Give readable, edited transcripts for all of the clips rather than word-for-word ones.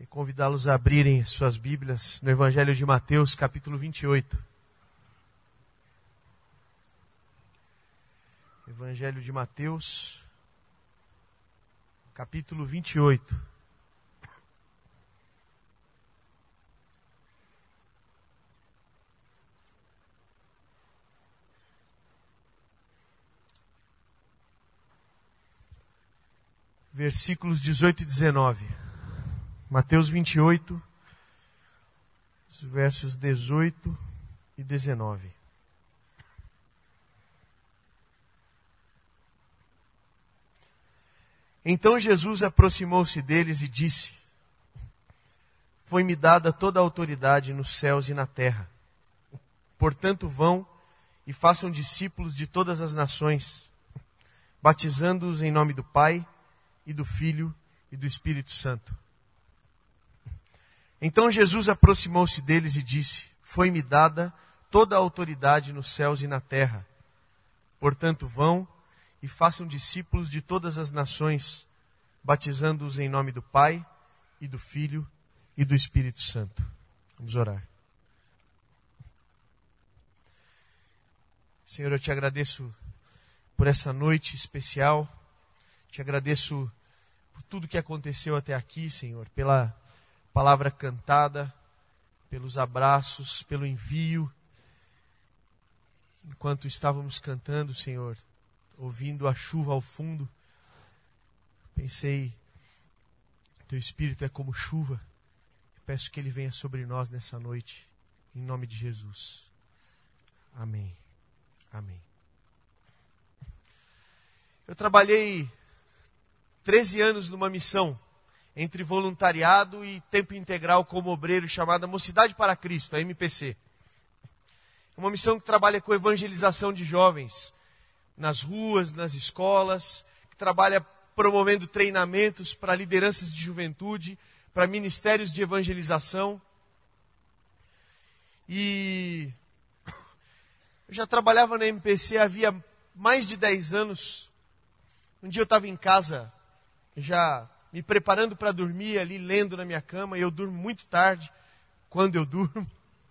E convidá-los a abrirem suas Bíblias no Evangelho de Mateus, capítulo 28. Evangelho de Mateus, capítulo 28. Versículos 18 e 19. Mateus 28, versos 18 e 19. Então Jesus aproximou-se deles e disse: Foi-me dada toda a autoridade nos céus e na terra. Portanto, vão e façam discípulos de todas as nações, batizando-os em nome do Pai, e do Filho, e do Espírito Santo. Então Jesus aproximou-se deles e disse: Foi-me dada toda a autoridade nos céus e na terra. Portanto, vão e façam discípulos de todas as nações, batizando-os em nome do Pai, e do Filho, e do Espírito Santo. Vamos orar. Senhor, eu te agradeço por essa noite especial. Te agradeço por tudo que aconteceu até aqui, Senhor, pela palavra cantada, pelos abraços, pelo envio. Enquanto estávamos cantando, Senhor, ouvindo a chuva ao fundo, pensei, Teu Espírito é como chuva. Peço que Ele venha sobre nós nessa noite, em nome de Jesus. Amém. Amém. Eu trabalhei 13 anos numa missão entre voluntariado e tempo integral como obreiro, chamada Mocidade para Cristo, a MPC. Uma missão que trabalha com evangelização de jovens nas ruas, nas escolas, que trabalha promovendo treinamentos para lideranças de juventude, para ministérios de evangelização. E eu já trabalhava na MPC havia mais de 10 anos. Um dia eu estava em casa, já me preparando para dormir ali, lendo na minha cama, e eu durmo muito tarde, quando eu durmo.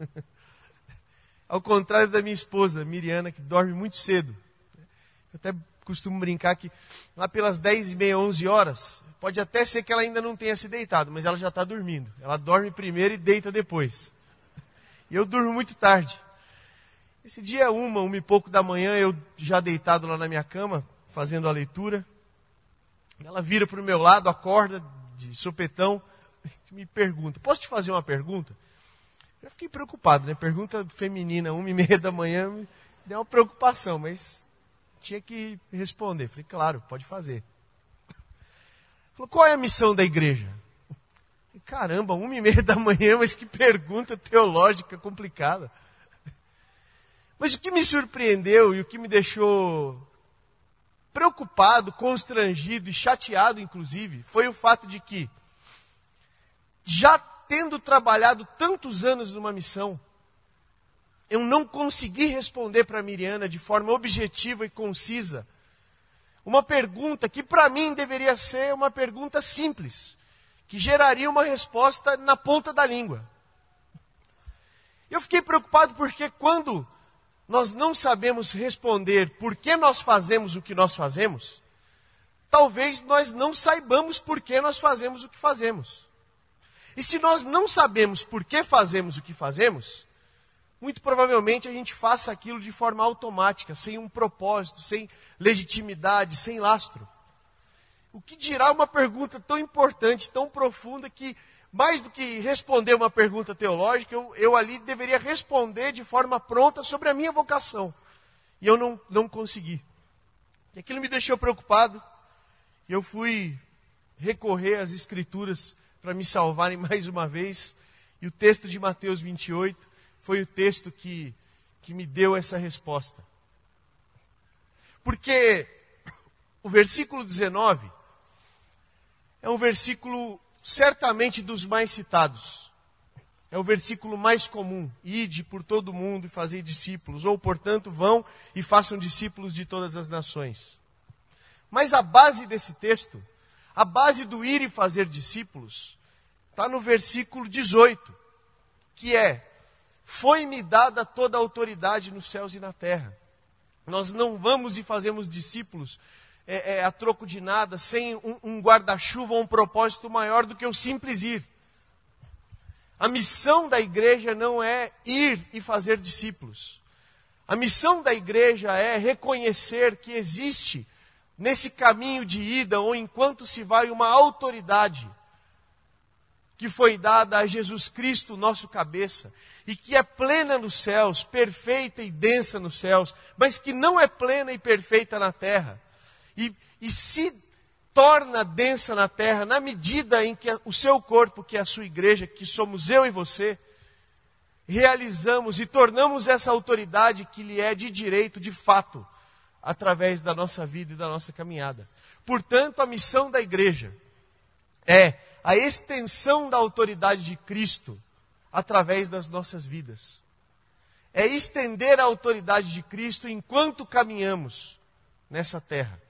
Ao contrário da minha esposa, Miriana, que dorme muito cedo. Eu até costumo brincar que lá pelas 10h30, 11 horas, pode até ser que ela ainda não tenha se deitado, mas ela já está dormindo. Ela dorme primeiro e deita depois. E eu durmo muito tarde. Esse dia, uma e pouco da manhã, eu já deitado lá na minha cama, fazendo a leitura. Ela vira para o meu lado, acorda de sopetão, e me pergunta: Posso te fazer uma pergunta? Eu fiquei preocupado, né? Pergunta feminina, 1h30 da manhã, me deu uma preocupação, mas tinha que responder. Falei: Claro, pode fazer. Falou: Qual é a missão da igreja? Falei: Caramba, 1h30 da manhã, mas que pergunta teológica complicada. Mas o que me surpreendeu e o que me deixou preocupado, constrangido e chateado, inclusive, foi o fato de que, já tendo trabalhado tantos anos numa missão, eu não consegui responder para a Miriana de forma objetiva e concisa uma pergunta que para mim deveria ser uma pergunta simples, que geraria uma resposta na ponta da língua. Eu fiquei preocupado porque quando nós não sabemos responder por que nós fazemos o que nós fazemos, talvez nós não saibamos por que nós fazemos o que fazemos. E se nós não sabemos por que fazemos o que fazemos, muito provavelmente a gente faça aquilo de forma automática, sem um propósito, sem legitimidade, sem lastro. O que dirá uma pergunta tão importante, tão profunda, que mais do que responder uma pergunta teológica, eu ali deveria responder de forma pronta sobre a minha vocação. E eu não consegui. E aquilo me deixou preocupado. E eu fui recorrer às Escrituras para me salvarem mais uma vez. E o texto de Mateus 28 foi o texto que me deu essa resposta. Porque o versículo 19 é um versículo certamente dos mais citados. É o versículo mais comum. Ide por todo o mundo e fazei discípulos. Ou, portanto, vão e façam discípulos de todas as nações. Mas a base desse texto, a base do ir e fazer discípulos, está no versículo 18, que é: foi-me dada toda a autoridade nos céus e na terra. Nós não vamos e fazemos discípulos a troco de nada, sem um guarda-chuva ou um propósito maior do que o simples ir. A missão da igreja não é ir e fazer discípulos. A missão da igreja é reconhecer que existe, nesse caminho de ida, ou enquanto se vai, uma autoridade que foi dada a Jesus Cristo, nosso cabeça, e que é plena nos céus, perfeita e densa nos céus, mas que não é plena e perfeita na terra. E se torna densa na terra na medida em que o seu corpo, que é a sua igreja, que somos eu e você, realizamos e tornamos essa autoridade que lhe é de direito, de fato, através da nossa vida e da nossa caminhada. Portanto, a missão da igreja é a extensão da autoridade de Cristo através das nossas vidas. É estender a autoridade de Cristo enquanto caminhamos nessa terra.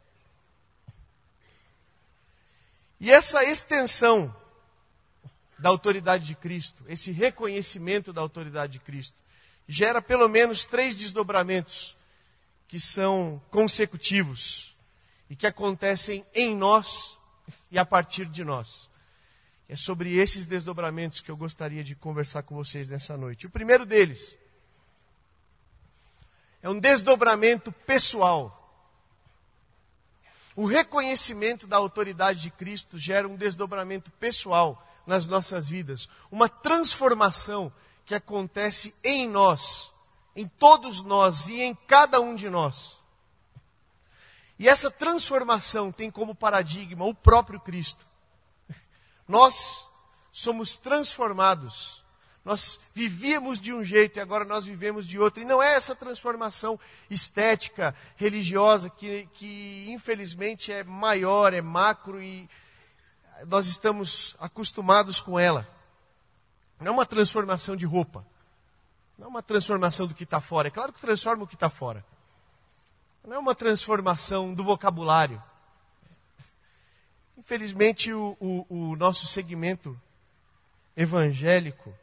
E essa extensão da autoridade de Cristo, esse reconhecimento da autoridade de Cristo, gera pelo menos 3 desdobramentos que são consecutivos e que acontecem em nós e a partir de nós. É sobre esses desdobramentos que eu gostaria de conversar com vocês nessa noite. O primeiro deles é um desdobramento pessoal. O reconhecimento da autoridade de Cristo gera um desdobramento pessoal nas nossas vidas. Uma transformação que acontece em nós, em todos nós e em cada um de nós. E essa transformação tem como paradigma o próprio Cristo. Nós somos transformados. Nós vivíamos de um jeito e agora nós vivemos de outro. E não é essa transformação estética, religiosa, que infelizmente é maior, é macro e nós estamos acostumados com ela. Não é uma transformação de roupa. Não é uma transformação do que está fora. É claro que transforma o que está fora. Não é uma transformação do vocabulário. Infelizmente, o nosso segmento evangélico,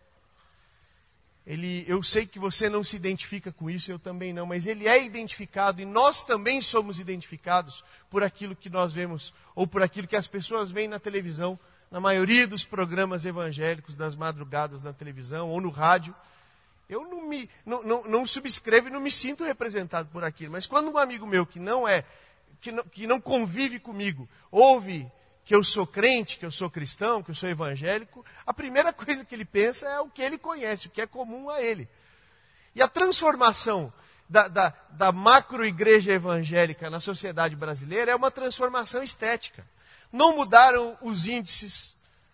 eu sei que você não se identifica com isso, eu também não, mas ele é identificado e nós também somos identificados por aquilo que nós vemos, ou por aquilo que as pessoas veem na televisão, na maioria dos programas evangélicos, das madrugadas na televisão ou no rádio. Eu não subscrevo e não me sinto representado por aquilo, mas quando um amigo meu que não convive comigo, ouve que eu sou crente, que eu sou cristão, que eu sou evangélico, a primeira coisa que ele pensa é o que ele conhece, o que é comum a ele. E a transformação da macro-igreja evangélica na sociedade brasileira é uma transformação estética. Não mudaram os índices,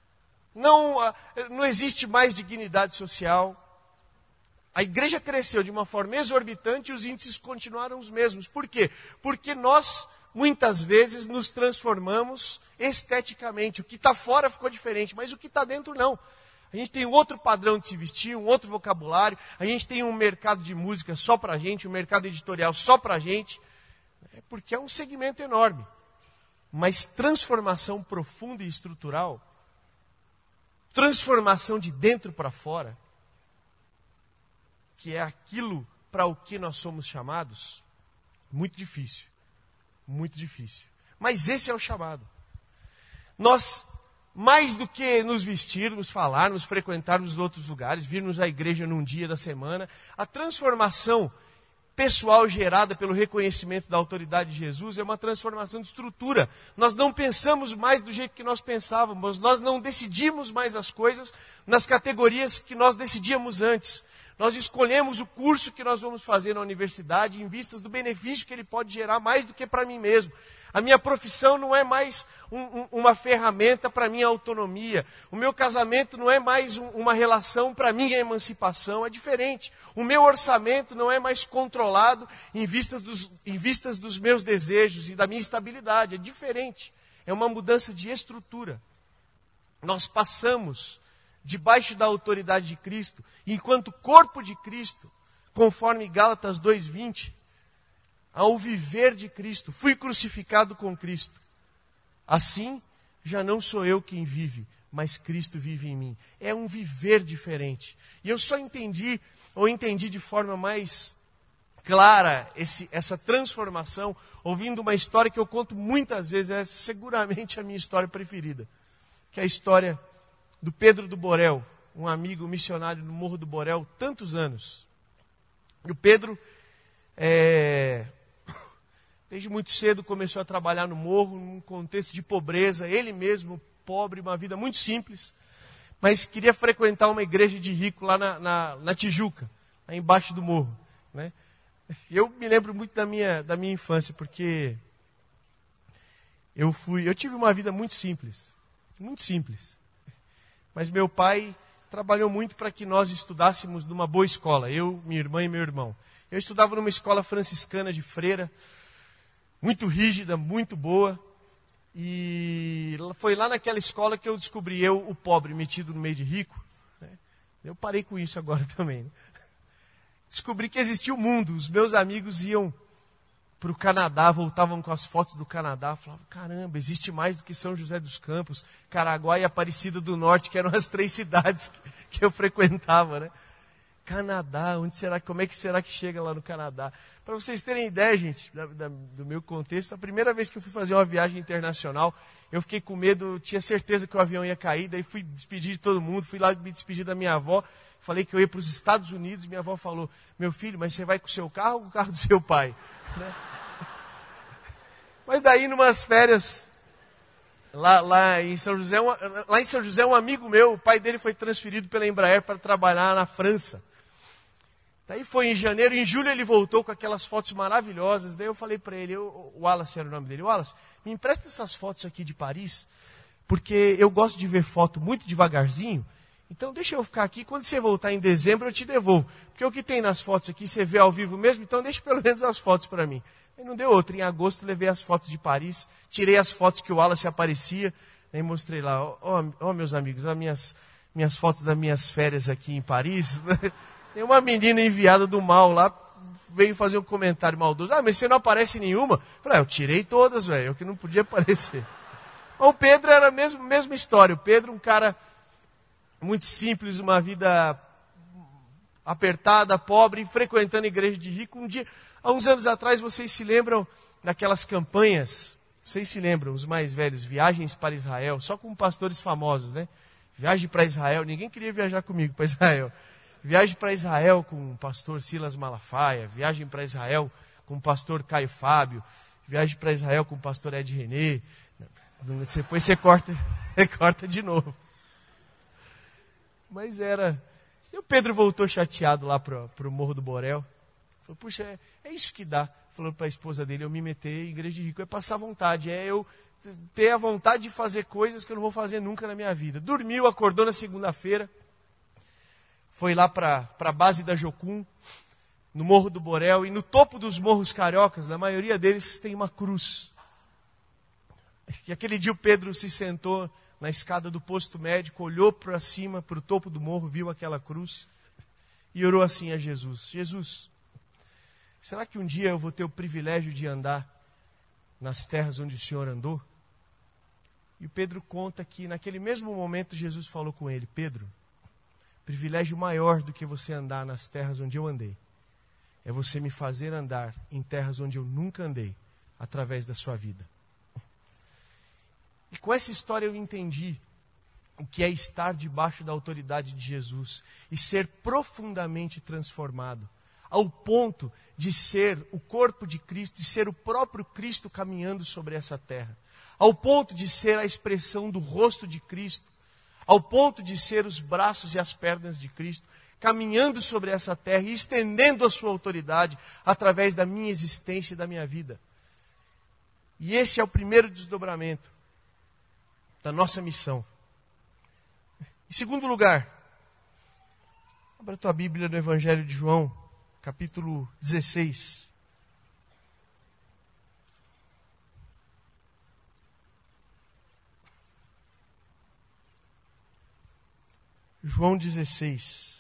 não existe mais dignidade social. A igreja cresceu de uma forma exorbitante e os índices continuaram os mesmos. Por quê? Porque nós, muitas vezes, nos transformamos esteticamente. O que está fora ficou diferente, mas o que está dentro não. A gente tem um outro padrão de se vestir, um outro vocabulário. A gente tem um mercado de música só para a gente, um mercado editorial só para a gente. Porque é um segmento enorme. Mas transformação profunda e estrutural, transformação de dentro para fora, que é aquilo para o que nós somos chamados, muito difícil. Muito difícil. Mas esse é o chamado. Nós, mais do que nos vestirmos, falarmos, frequentarmos outros lugares, virmos à igreja num dia da semana, a transformação pessoal gerada pelo reconhecimento da autoridade de Jesus é uma transformação de estrutura. Nós não pensamos mais do jeito que nós pensávamos, nós não decidimos mais as coisas nas categorias que nós decidíamos antes. Nós escolhemos o curso que nós vamos fazer na universidade em vistas do benefício que ele pode gerar mais do que para mim mesmo. A minha profissão não é mais uma ferramenta para minha autonomia. O meu casamento não é mais uma relação para minha emancipação. É diferente. O meu orçamento não é mais controlado em vistas dos meus desejos e da minha estabilidade. É diferente. É uma mudança de estrutura. Nós passamos debaixo da autoridade de Cristo, enquanto corpo de Cristo, conforme Gálatas 2:20, ao viver de Cristo, fui crucificado com Cristo. Assim, já não sou eu quem vive, mas Cristo vive em mim. É um viver diferente. E eu só entendi de forma mais clara essa transformação, ouvindo uma história que eu conto muitas vezes, é seguramente a minha história preferida, que é a história do Pedro do Borel, um amigo missionário no Morro do Borel, tantos anos. E o Pedro, desde muito cedo, começou a trabalhar no morro, num contexto de pobreza, ele mesmo pobre, uma vida muito simples, mas queria frequentar uma igreja de rico lá na Tijuca, lá embaixo do morro, né? Eu me lembro muito da minha infância, porque eu tive uma vida muito simples, mas meu pai trabalhou muito para que nós estudássemos numa boa escola, eu, minha irmã e meu irmão. Eu estudava numa escola franciscana de freira, muito rígida, muito boa, e foi lá naquela escola que eu descobri eu, o pobre, metido no meio de rico, né? Eu parei com isso agora também, né? Descobri que existia o mundo. Os meus amigos iam para o Canadá, voltavam com as fotos do Canadá. Falavam, caramba, existe mais do que São José dos Campos, Caraguá e Aparecida do Norte, que eram as 3 cidades que eu frequentava, né? Canadá, como é que será que chega lá no Canadá? Para vocês terem ideia, gente, do meu contexto, a primeira vez que eu fui fazer uma viagem internacional, eu fiquei com medo, tinha certeza que o avião ia cair, daí fui despedir de todo mundo, fui lá me despedir da minha avó, falei que eu ia para os Estados Unidos, minha avó falou, meu filho, mas você vai com o seu carro ou com o carro do seu pai? Né? Mas daí, numas férias, lá em São José, um amigo meu, o pai dele foi transferido pela Embraer para trabalhar na França. Daí foi em janeiro, em julho ele voltou com aquelas fotos maravilhosas. Daí eu falei para ele, o Wallace era o nome dele, Wallace, me empresta essas fotos aqui de Paris, porque eu gosto de ver foto muito devagarzinho. Então deixa eu ficar aqui, quando você voltar em dezembro eu te devolvo. Porque o que tem nas fotos aqui, você vê ao vivo mesmo, então deixa pelo menos as fotos para mim. Aí não deu outra, em agosto levei as fotos de Paris, tirei as fotos que o Wallace aparecia, aí mostrei lá, ó meus amigos, as minhas fotos das minhas férias aqui em Paris. Tem uma menina enviada do mal lá, veio fazer um comentário maldoso. Ah, mas você não aparece em nenhuma? Eu falei, eu tirei todas, velho, eu que não podia aparecer. O Pedro era a mesma história. O Pedro, um cara muito simples, uma vida apertada, pobre, frequentando a igreja de rico. Um dia, há uns anos atrás, vocês se lembram daquelas campanhas? Vocês se lembram, os mais velhos, viagens para Israel, só com pastores famosos, né? Viagem para Israel, ninguém queria viajar comigo para Israel. Viagem para Israel com o pastor Silas Malafaia, viagem para Israel com o pastor Caio Fábio, viagem para Israel com o pastor Ed René. Depois você corta de novo. Mas era... E o Pedro voltou chateado lá para o Morro do Borel. Falou, puxa, é isso que dá. Falou para a esposa dele, eu me meter em igreja de rico, é passar vontade, é eu ter a vontade de fazer coisas que eu não vou fazer nunca na minha vida. Dormiu, acordou na segunda-feira, foi lá para a base da Jocum, no Morro do Borel, e no topo dos morros cariocas, na maioria deles, tem uma cruz. E aquele dia o Pedro se sentou na escada do posto médico, olhou para cima, para o topo do morro, viu aquela cruz, e orou assim a Jesus, Jesus, será que um dia eu vou ter o privilégio de andar nas terras onde o Senhor andou? E o Pedro conta que naquele mesmo momento Jesus falou com ele, Pedro, privilégio maior do que você andar nas terras onde eu andei, é você me fazer andar em terras onde eu nunca andei, através da sua vida. E com essa história eu entendi o que é estar debaixo da autoridade de Jesus e ser profundamente transformado, ao ponto de ser o corpo de Cristo, de ser o próprio Cristo caminhando sobre essa terra, ao ponto de ser a expressão do rosto de Cristo, ao ponto de ser os braços e as pernas de Cristo, caminhando sobre essa terra e estendendo a sua autoridade através da minha existência e da minha vida. E esse é o primeiro desdobramento da nossa missão. Em segundo lugar, abra a tua Bíblia no Evangelho de João, capítulo 16. João 16.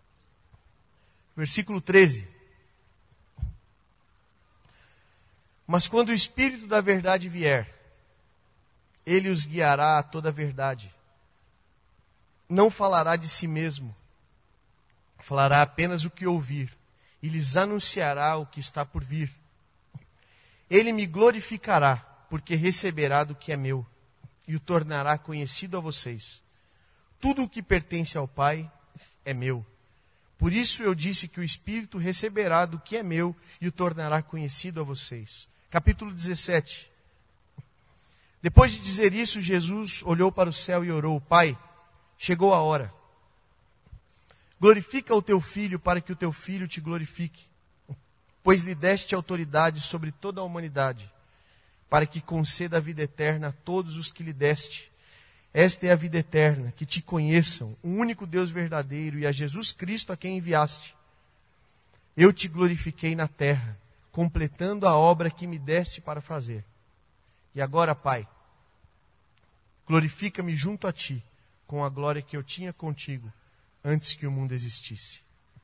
Versículo 13. Mas quando o Espírito da verdade vier, ele os guiará a toda a verdade. Não falará de si mesmo, falará apenas o que ouvir, e lhes anunciará o que está por vir. Ele me glorificará, porque receberá do que é meu, e o tornará conhecido a vocês. Tudo o que pertence ao Pai é meu. Por isso eu disse que o Espírito receberá do que é meu, e o tornará conhecido a vocês. Capítulo 17. Depois de dizer isso, Jesus olhou para o céu e orou: Pai, chegou a hora. Glorifica o teu Filho, para que o teu Filho te glorifique, pois lhe deste autoridade sobre toda a humanidade, para que conceda a vida eterna a todos os que lhe deste. Esta é a vida eterna, que te conheçam, o único Deus verdadeiro, e a Jesus Cristo a quem enviaste. Eu te glorifiquei na terra, completando a obra que me deste para fazer. E agora, Pai, glorifica-me junto a ti, com a glória que eu tinha contigo, antes que o mundo existisse.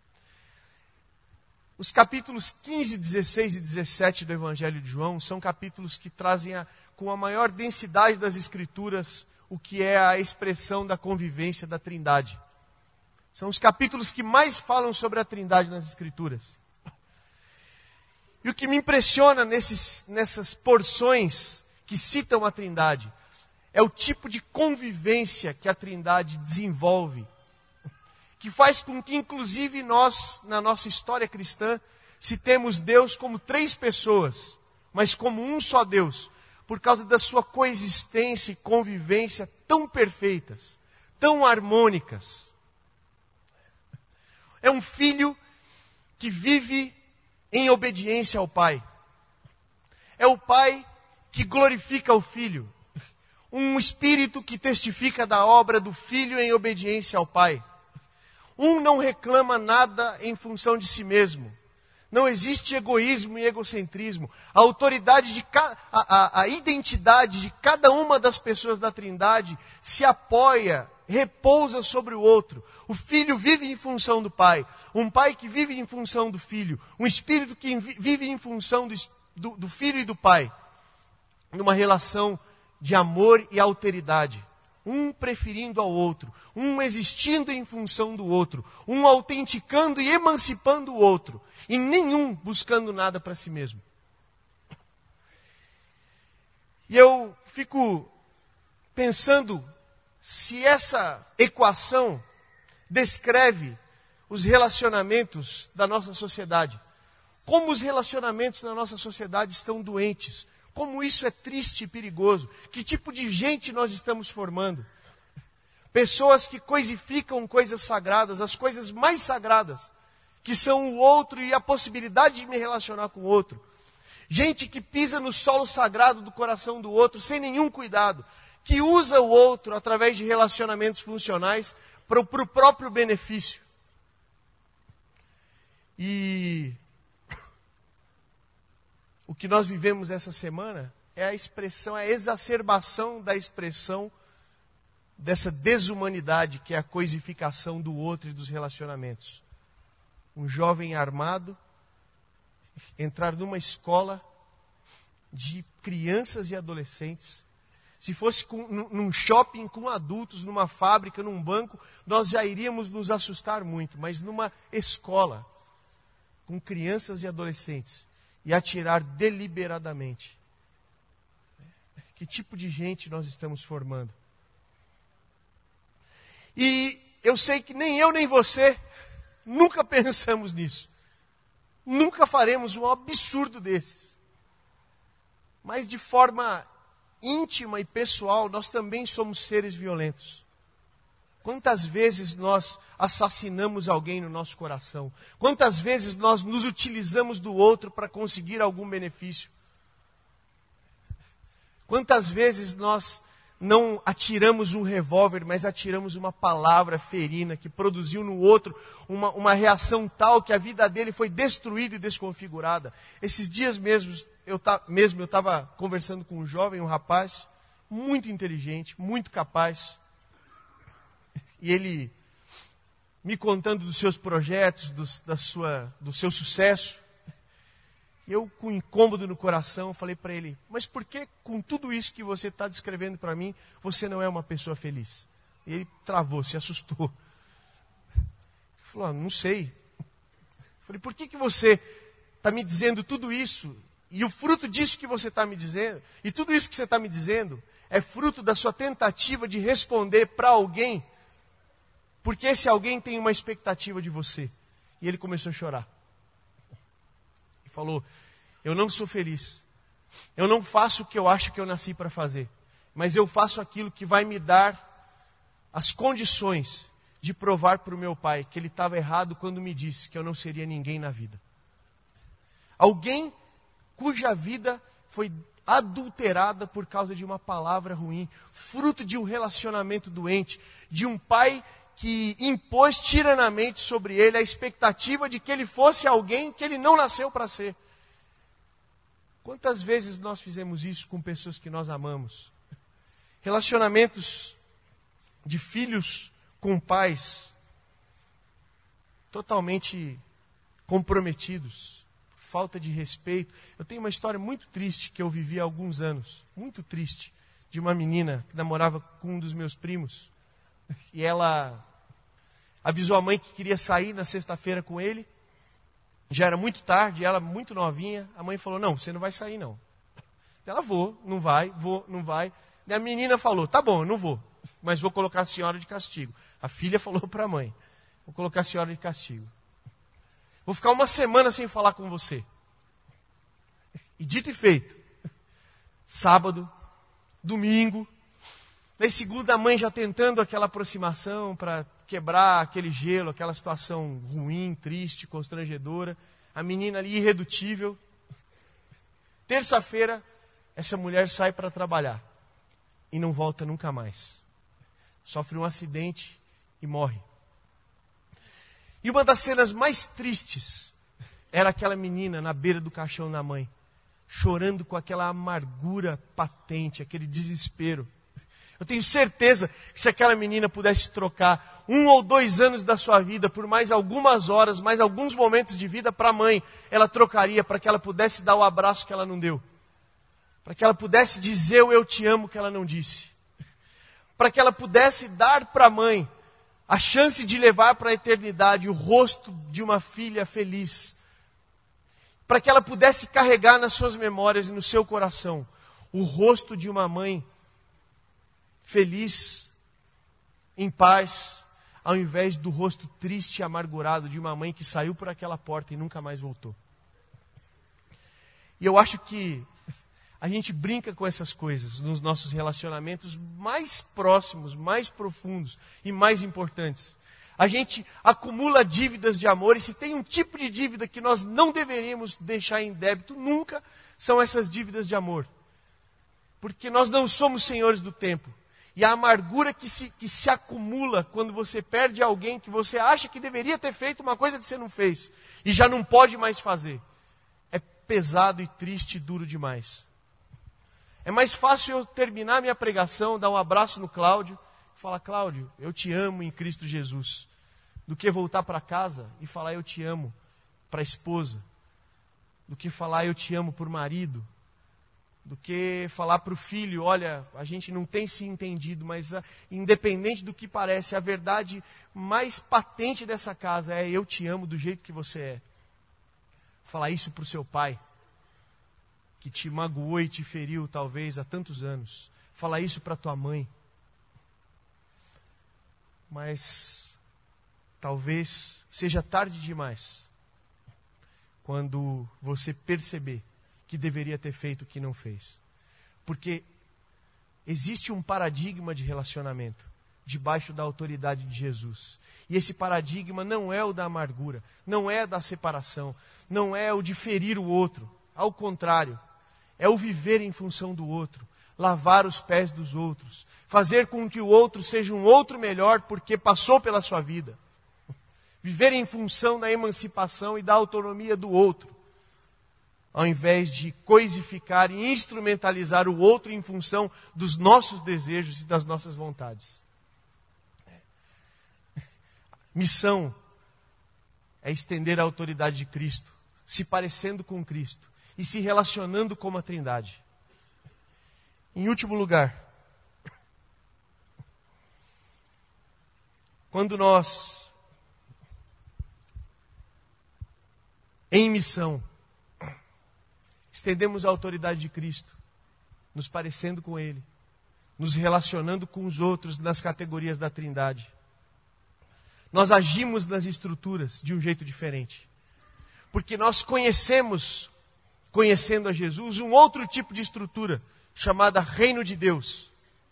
Os capítulos 15, 16 e 17 do Evangelho de João são capítulos que trazem com a maior densidade das Escrituras o que é a expressão da convivência da Trindade. São os capítulos que mais falam sobre a Trindade nas Escrituras. E o que me impressiona nessas porções que citam a Trindade é o tipo de convivência que a Trindade desenvolve, que faz com que, inclusive, nós, na nossa história cristã, citemos Deus como três pessoas, mas como um só Deus, por causa da sua coexistência e convivência tão perfeitas, tão harmônicas. É um filho que vive em obediência ao Pai. É o Pai que glorifica o Filho. Um Espírito que testifica da obra do Filho em obediência ao Pai. Um não reclama nada em função de si mesmo. Não existe egoísmo e egocentrismo. A autoridade a identidade de cada uma das pessoas da Trindade se apoia, repousa sobre o outro. O Filho vive em função do Pai. Um Pai que vive em função do Filho. Um Espírito que vive em função do Filho e do Pai. Numa relação de amor e alteridade. Um preferindo ao outro. Um existindo em função do outro. Um autenticando e emancipando o outro. E nenhum buscando nada para si mesmo. E eu fico pensando se essa equação descreve os relacionamentos da nossa sociedade. Como os relacionamentos na nossa sociedade estão doentes. Como isso é triste e perigoso. Que tipo de gente nós estamos formando? Pessoas que coisificam coisas sagradas, as coisas mais sagradas, que são o outro e a possibilidade de me relacionar com o outro. Gente que pisa no solo sagrado do coração do outro sem nenhum cuidado. Que usa o outro através de relacionamentos funcionais para o próprio benefício. E o que nós vivemos essa semana é a expressão, a exacerbação da expressão dessa desumanidade que é a coisificação do outro e dos relacionamentos. Um jovem armado entrar numa escola de crianças e adolescentes. Se fosse num shopping com adultos, numa fábrica, num banco, nós já iríamos nos assustar muito. Mas numa escola com crianças e adolescentes e atirar deliberadamente. Que tipo de gente nós estamos formando? E eu sei que nem eu nem você nunca pensamos nisso. Nunca faremos um absurdo desses. Mas de forma íntima e pessoal, nós também somos seres violentos. Quantas vezes nós assassinamos alguém no nosso coração? Quantas vezes nós nos utilizamos do outro para conseguir algum benefício? Quantas vezes nós não atiramos um revólver, mas atiramos uma palavra ferina que produziu no outro uma reação tal que a vida dele foi destruída e desconfigurada. Esses dias mesmo eu estava conversando com um jovem, um rapaz, muito inteligente, muito capaz. E ele me contando dos seus projetos, do seu sucesso. Eu, com incômodo no coração, falei para ele, mas por que com tudo isso que você está descrevendo para mim, você não é uma pessoa feliz? E ele travou, se assustou. Ele falou, não sei. Eu falei, por que você está me dizendo tudo isso? E o fruto disso que você está me dizendo, e tudo isso que você está me dizendo, é fruto da sua tentativa de responder para alguém, porque esse alguém tem uma expectativa de você. E ele começou a chorar. E falou, eu não sou feliz. Eu não faço o que eu acho que eu nasci para fazer. Mas eu faço aquilo que vai me dar as condições de provar para o meu pai que ele estava errado quando me disse que eu não seria ninguém na vida. Alguém cuja vida foi adulterada por causa de uma palavra ruim, fruto de um relacionamento doente, de um pai que impôs tiranamente sobre ele a expectativa de que ele fosse alguém que ele não nasceu para ser. Quantas vezes nós fizemos isso com pessoas que nós amamos? Relacionamentos de filhos com pais totalmente comprometidos, falta de respeito. Eu tenho uma história muito triste que eu vivi há alguns anos, muito triste, de uma menina que namorava com um dos meus primos. E ela avisou a mãe que queria sair na sexta-feira com ele. Já era muito tarde, ela muito novinha. A mãe falou, não, você não vai sair não. Ela, não vai. E a menina falou, tá bom, eu não vou, mas vou colocar a senhora de castigo. A filha falou para a mãe, vou colocar a senhora de castigo. Vou ficar uma semana sem falar com você. E dito e feito. Sábado, domingo. Daí segunda, a mãe já tentando aquela aproximação para quebrar aquele gelo, aquela situação ruim, triste, constrangedora. A menina ali irredutível. Terça-feira, essa mulher sai para trabalhar. E não volta nunca mais. Sofre um acidente e morre. E uma das cenas mais tristes era aquela menina na beira do caixão da mãe, chorando com aquela amargura patente, aquele desespero. Eu tenho certeza que se aquela menina pudesse trocar 1 ou 2 anos da sua vida por mais algumas horas, mais alguns momentos de vida para a mãe, ela trocaria para que ela pudesse dar o abraço que ela não deu. Para que ela pudesse dizer o eu te amo que ela não disse. Para que ela pudesse dar para a mãe a chance de levar para a eternidade o rosto de uma filha feliz. Para que ela pudesse carregar nas suas memórias e no seu coração o rosto de uma mãe feliz, em paz, ao invés do rosto triste e amargurado de uma mãe que saiu por aquela porta e nunca mais voltou. E eu acho que a gente brinca com essas coisas nos nossos relacionamentos mais próximos, mais profundos e mais importantes. A gente acumula dívidas de amor, e se tem um tipo de dívida que nós não deveríamos deixar em débito nunca, são essas dívidas de amor. Porque nós não somos senhores do tempo. E a amargura que se acumula quando você perde alguém que você acha que deveria ter feito uma coisa que você não fez e já não pode mais fazer, é pesado e triste e duro demais. É mais fácil eu terminar minha pregação, dar um abraço no Cláudio, e falar, Cláudio, eu te amo em Cristo Jesus, do que voltar para casa e falar eu te amo para a esposa, do que falar eu te amo para o marido, do que falar para o filho, olha, a gente não tem se entendido, mas independente do que parece, a verdade mais patente dessa casa é eu te amo do jeito que você é. Falar isso para o seu pai, que te magoou e te feriu talvez há tantos anos. Falar isso para tua mãe. Mas talvez seja tarde demais quando você perceber que deveria ter feito o que não fez. Porque existe um paradigma de relacionamento debaixo da autoridade de Jesus. E esse paradigma não é o da amargura, não é da separação, não é o de ferir o outro. Ao contrário, é o viver em função do outro, lavar os pés dos outros, fazer com que o outro seja um outro melhor porque passou pela sua vida. Viver em função da emancipação e da autonomia do outro, ao invés de coisificar e instrumentalizar o outro em função dos nossos desejos e das nossas vontades. Missão é estender a autoridade de Cristo, se parecendo com Cristo, e se relacionando como a Trindade. Em último lugar, quando nós, em missão, estendemos a autoridade de Cristo, nos parecendo com Ele, nos relacionando com os outros nas categorias da Trindade, nós agimos nas estruturas de um jeito diferente. Porque nós conhecemos, conhecendo a Jesus, um outro tipo de estrutura, chamada Reino de Deus.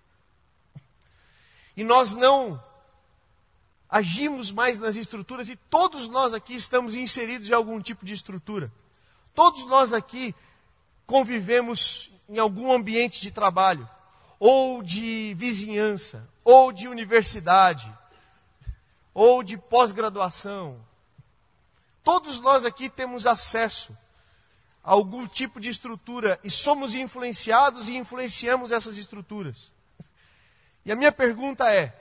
E nós não agimos mais nas estruturas, e todos nós aqui estamos inseridos em algum tipo de estrutura. Todos nós aqui convivemos em algum ambiente de trabalho, ou de vizinhança, ou de universidade, ou de pós-graduação. Todos nós aqui temos acesso a algum tipo de estrutura e somos influenciados e influenciamos essas estruturas. E a minha pergunta é,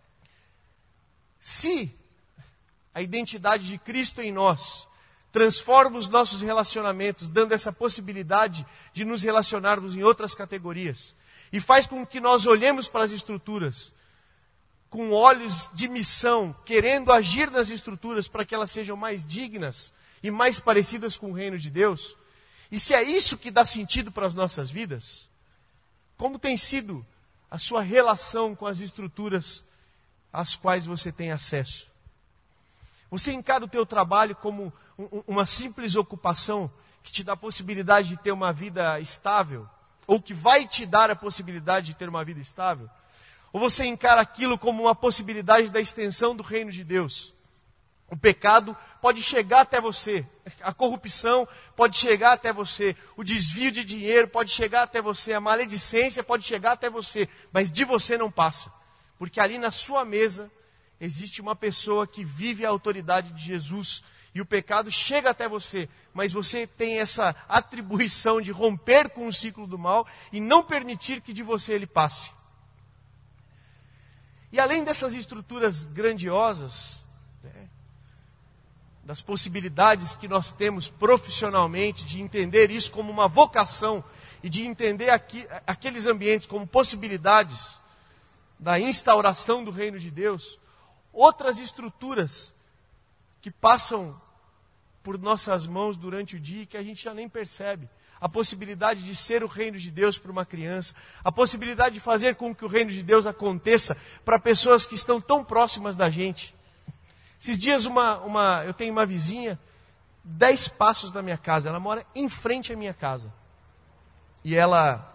se a identidade de Cristo em nós transforma os nossos relacionamentos, dando essa possibilidade de nos relacionarmos em outras categorias, e faz com que nós olhemos para as estruturas com olhos de missão, querendo agir nas estruturas para que elas sejam mais dignas e mais parecidas com o reino de Deus, e se é isso que dá sentido para as nossas vidas, como tem sido a sua relação com as estruturas às quais você tem acesso? Você encara o teu trabalho como uma simples ocupação que te dá a possibilidade de ter uma vida estável, ou que vai te dar a possibilidade de ter uma vida estável? Ou você encara aquilo como uma possibilidade da extensão do reino de Deus? O pecado pode chegar até você, a corrupção pode chegar até você, o desvio de dinheiro pode chegar até você, a maledicência pode chegar até você, mas de você não passa. Porque ali na sua mesa existe uma pessoa que vive a autoridade de Jesus, e o pecado chega até você, mas você tem essa atribuição de romper com o ciclo do mal e não permitir que de você ele passe. E além dessas estruturas grandiosas, das possibilidades que nós temos profissionalmente de entender isso como uma vocação e de entender aqueles ambientes como possibilidades da instauração do reino de Deus, outras estruturas que passam por nossas mãos durante o dia e que a gente já nem percebe. A possibilidade de ser o reino de Deus para uma criança, a possibilidade de fazer com que o reino de Deus aconteça para pessoas que estão tão próximas da gente. Esses dias eu tenho uma vizinha, 10 passos da minha casa, ela mora em frente à minha casa. E ela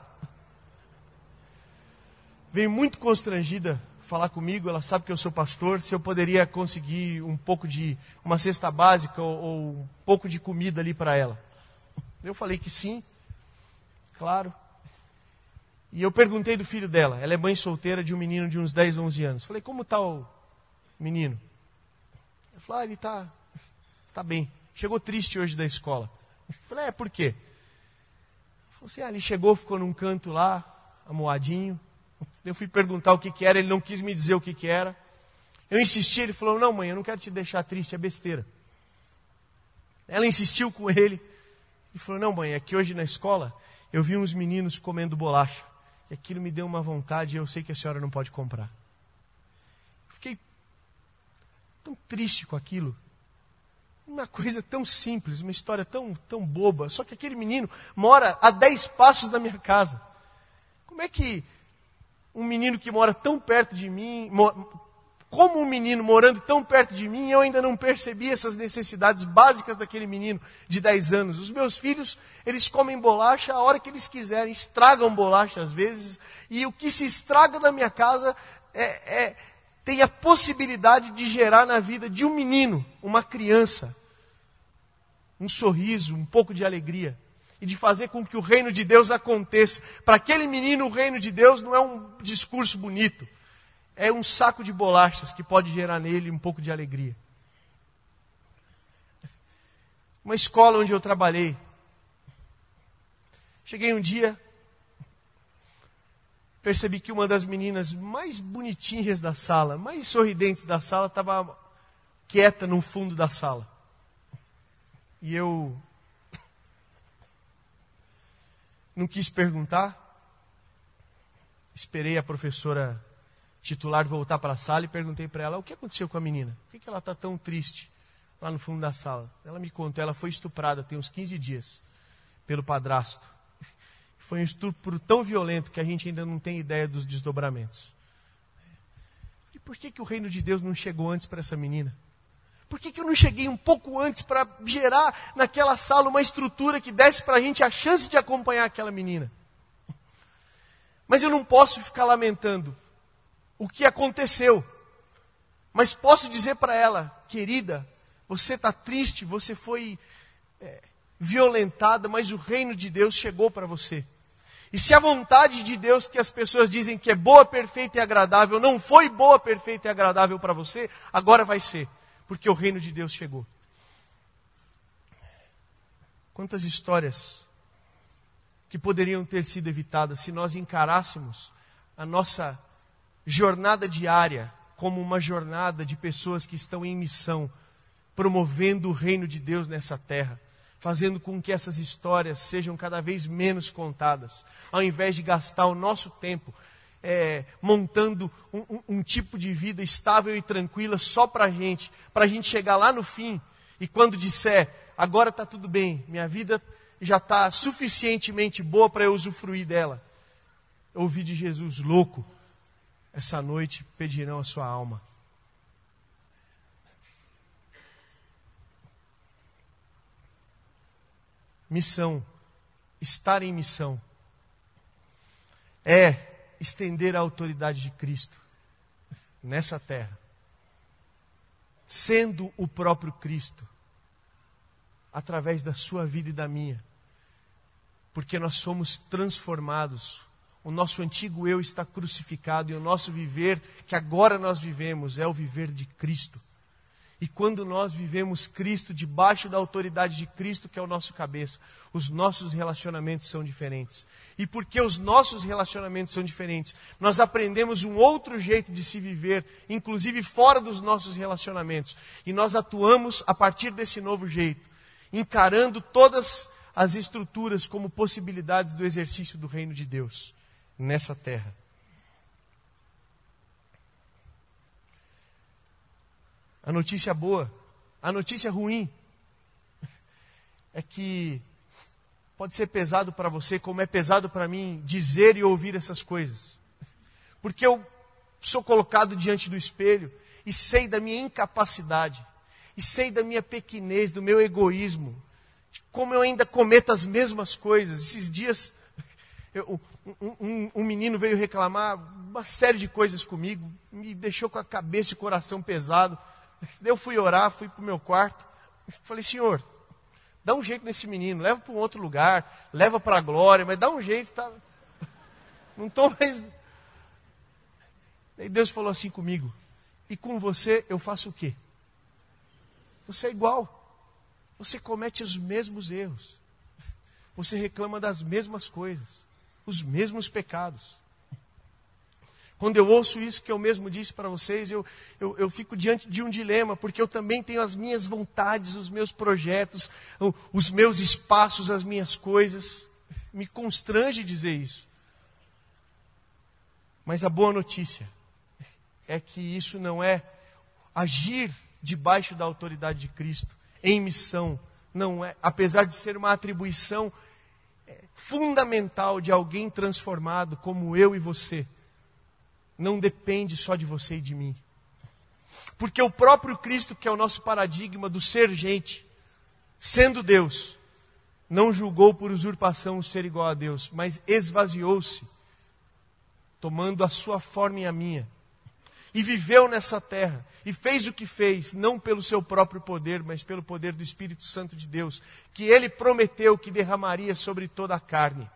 veio muito constrangida falar comigo, ela sabe que eu sou pastor, se eu poderia conseguir um pouco de uma cesta básica ou um pouco de comida ali para ela. Eu falei que sim, claro. E eu perguntei do filho dela, ela é mãe solteira de um menino de uns 10, 11 anos. Falei, como está o menino? Ela falou, ele está bem. Chegou triste hoje da escola. Eu falei, por quê? Ele falou assim, ele chegou, ficou num canto lá, amoadinho. Eu fui perguntar o que era, ele não quis me dizer o que era. Eu insisti, ele falou, não mãe, eu não quero te deixar triste, é besteira. Ela insistiu com ele. Ele falou, não mãe, é que hoje na escola eu vi uns meninos comendo bolacha. E aquilo me deu uma vontade e eu sei que a senhora não pode comprar. Eu fiquei tão triste com aquilo. Uma coisa tão simples, uma história tão boba. Só que aquele menino mora a 10 passos da minha casa. Como é que um menino que mora tão perto de mim, como um menino morando tão perto de mim, eu ainda não percebi essas necessidades básicas daquele menino de 10 anos. Os meus filhos, eles comem bolacha a hora que eles quiserem, estragam bolacha às vezes, e o que se estraga na minha casa tem a possibilidade de gerar na vida de um menino, uma criança, um sorriso, um pouco de alegria. E de fazer com que o reino de Deus aconteça. Para aquele menino, o reino de Deus não é um discurso bonito. É um saco de bolachas que pode gerar nele um pouco de alegria. Uma escola onde eu trabalhei. Cheguei um dia, percebi que uma das meninas mais bonitinhas da sala, mais sorridentes da sala, estava quieta no fundo da sala. E eu não quis perguntar. Esperei a professora titular voltar para a sala e perguntei para ela: o que aconteceu com a menina? Por que ela está tão triste lá no fundo da sala? Ela me contou: ela foi estuprada tem uns 15 dias pelo padrasto. Foi um estupro tão violento que a gente ainda não tem ideia dos desdobramentos. E por que o reino de Deus não chegou antes para essa menina? Por que eu não cheguei um pouco antes para gerar naquela sala uma estrutura que desse para a gente a chance de acompanhar aquela menina? Mas eu não posso ficar lamentando o que aconteceu. Mas posso dizer para ela: querida, você está triste, você foi violentada, mas o reino de Deus chegou para você. E se a vontade de Deus, que as pessoas dizem que é boa, perfeita e agradável, não foi boa, perfeita e agradável para você, agora vai ser. Porque o reino de Deus chegou. Quantas histórias que poderiam ter sido evitadas se nós encarássemos a nossa jornada diária como uma jornada de pessoas que estão em missão, promovendo o reino de Deus nessa terra, fazendo com que essas histórias sejam cada vez menos contadas, ao invés de gastar o nosso tempo montando um tipo de vida estável e tranquila só para a gente chegar lá no fim e quando disser: agora está tudo bem, minha vida já está suficientemente boa para eu usufruir dela. Eu ouvi de Jesus: louco, essa noite pedirão a sua alma. Missão, estar em missão, é estender a autoridade de Cristo nessa terra, sendo o próprio Cristo, através da sua vida e da minha, porque nós somos transformados. O nosso antigo eu está crucificado e o nosso viver, que agora nós vivemos, é o viver de Cristo. E quando nós vivemos Cristo, debaixo da autoridade de Cristo, que é o nosso cabeça, os nossos relacionamentos são diferentes. E porque os nossos relacionamentos são diferentes, nós aprendemos um outro jeito de se viver, inclusive fora dos nossos relacionamentos. E nós atuamos a partir desse novo jeito, encarando todas as estruturas como possibilidades do exercício do reino de Deus nessa terra. A notícia boa, a notícia ruim, é que pode ser pesado para você, como é pesado para mim dizer e ouvir essas coisas. Porque eu sou colocado diante do espelho e sei da minha incapacidade, e sei da minha pequenez, do meu egoísmo, de como eu ainda cometo as mesmas coisas. Esses dias, um menino veio reclamar uma série de coisas comigo, me deixou com a cabeça e o coração pesado. Eu fui orar, fui para o meu quarto, falei: Senhor, dá um jeito nesse menino, leva para um outro lugar, leva para a glória, mas dá um jeito, tá? Não estou mais... Aí Deus falou assim comigo: e com você eu faço o quê? Você é igual, você comete os mesmos erros, você reclama das mesmas coisas, os mesmos pecados. Quando eu ouço isso que eu mesmo disse para vocês, eu fico diante de um dilema, porque eu também tenho as minhas vontades, os meus projetos, os meus espaços, as minhas coisas. Me constrange dizer isso. Mas a boa notícia é que isso não é agir debaixo da autoridade de Cristo, em missão. Não é, apesar de ser uma atribuição fundamental de alguém transformado como eu e você. Não depende só de você e de mim. Porque o próprio Cristo, que é o nosso paradigma do ser gente, sendo Deus, não julgou por usurpação o ser igual a Deus, mas esvaziou-se, tomando a sua forma e a minha. E viveu nessa terra, e fez o que fez, não pelo seu próprio poder, mas pelo poder do Espírito Santo de Deus, que Ele prometeu que derramaria sobre toda a carne.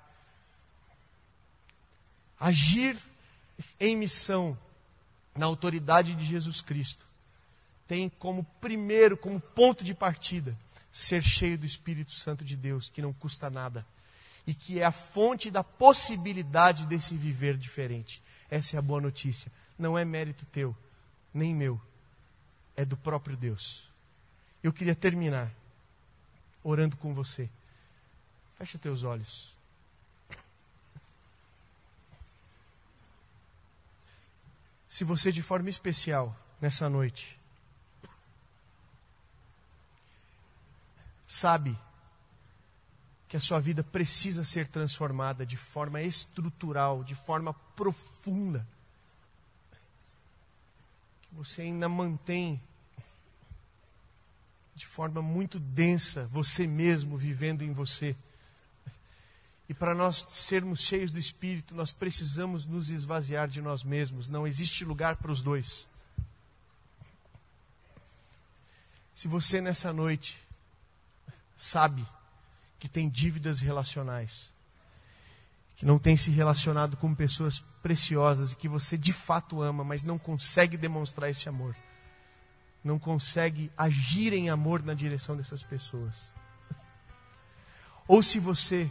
Agir em missão, na autoridade de Jesus Cristo, tem como ponto de partida, ser cheio do Espírito Santo de Deus, que não custa nada, e que é a fonte da possibilidade desse viver diferente. Essa é a boa notícia. Não é mérito teu, nem meu, é do próprio Deus. Eu queria terminar orando com você. Fecha teus olhos. Se você de forma especial, nessa noite, sabe que a sua vida precisa ser transformada de forma estrutural, de forma profunda, que você ainda mantém de forma muito densa você mesmo vivendo em você. E para nós sermos cheios do Espírito, nós precisamos nos esvaziar de nós mesmos. Não existe lugar para os dois. Se você nessa noite sabe que tem dívidas relacionais, que não tem se relacionado com pessoas preciosas e que você de fato ama, mas não consegue demonstrar esse amor, não consegue agir em amor na direção dessas pessoas. Ou se você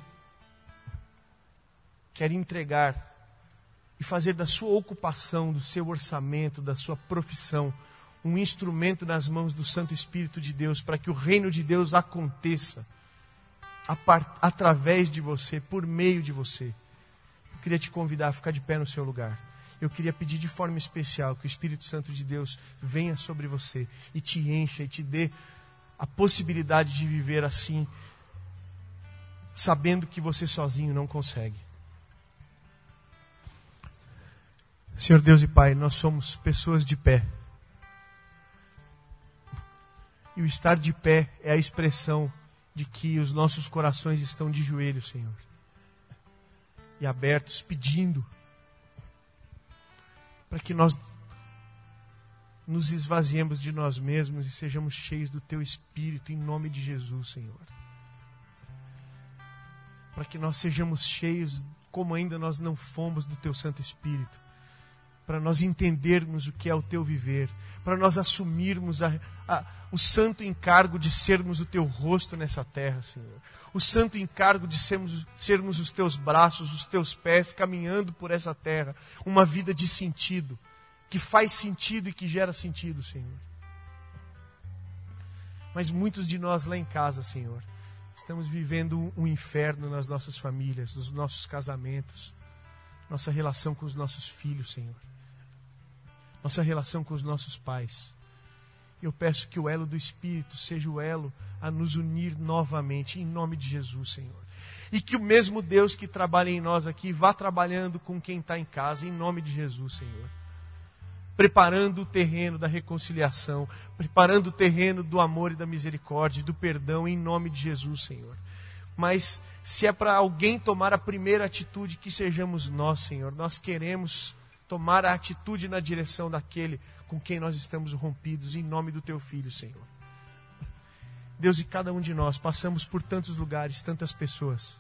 quer entregar e fazer da sua ocupação, do seu orçamento, da sua profissão, um instrumento nas mãos do Santo Espírito de Deus, para que o reino de Deus aconteça através de você, por meio de você. Eu queria te convidar a ficar de pé no seu lugar. Eu queria pedir de forma especial que o Espírito Santo de Deus venha sobre você e te encha e te dê a possibilidade de viver assim, sabendo que você sozinho não consegue. Senhor Deus e Pai, nós somos pessoas de pé. E o estar de pé é a expressão de que os nossos corações estão de joelhos, Senhor. E abertos, pedindo para que nós nos esvaziemos de nós mesmos e sejamos cheios do Teu Espírito, em nome de Jesus, Senhor. Para que nós sejamos cheios, como ainda nós não fomos, do Teu Santo Espírito. Para nós entendermos o que é o Teu viver, para nós assumirmos o santo encargo de sermos o Teu rosto nessa terra, Senhor. O santo encargo de sermos os Teus braços, os Teus pés, caminhando por essa terra. Uma vida de sentido, que faz sentido e que gera sentido, Senhor. Mas muitos de nós lá em casa, Senhor, estamos vivendo um inferno nas nossas famílias, nos nossos casamentos, nossa relação com os nossos filhos, Senhor. Nossa relação com os nossos pais. Eu peço que o elo do Espírito seja o elo a nos unir novamente, em nome de Jesus, Senhor. E que o mesmo Deus que trabalha em nós aqui vá trabalhando com quem está em casa, em nome de Jesus, Senhor. Preparando o terreno da reconciliação, preparando o terreno do amor e da misericórdia, do perdão, em nome de Jesus, Senhor. Mas se é para alguém tomar a primeira atitude, que sejamos nós, Senhor. Nós queremos tomar a atitude na direção daquele com quem nós estamos rompidos, em nome do Teu Filho, Senhor. Deus, e cada um de nós passamos por tantos lugares, tantas pessoas.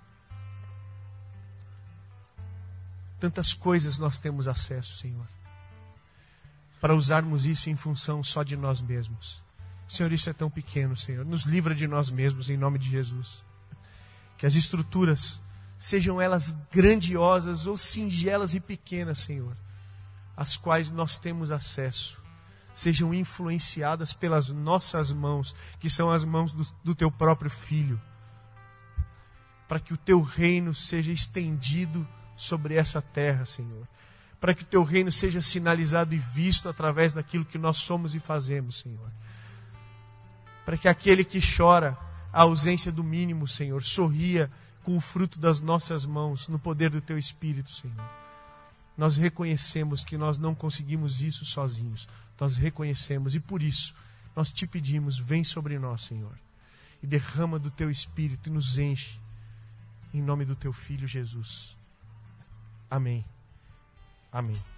Tantas coisas nós temos acesso, Senhor. Para usarmos isso em função só de nós mesmos. Senhor, isso é tão pequeno, Senhor. Nos livra de nós mesmos, em nome de Jesus. Que as estruturas, sejam elas grandiosas ou singelas e pequenas, Senhor, as quais nós temos acesso, sejam influenciadas pelas nossas mãos, que são as mãos do Teu próprio Filho, para que o Teu reino seja estendido sobre essa terra, Senhor, para que o Teu reino seja sinalizado e visto através daquilo que nós somos e fazemos, Senhor, para que aquele que chora a ausência do mínimo, Senhor, sorria com o fruto das nossas mãos, no poder do Teu Espírito, Senhor. Nós reconhecemos que nós não conseguimos isso sozinhos. Nós reconhecemos e por isso nós Te pedimos, vem sobre nós, Senhor. E derrama do Teu Espírito e nos enche. Em nome do Teu Filho Jesus. Amém. Amém.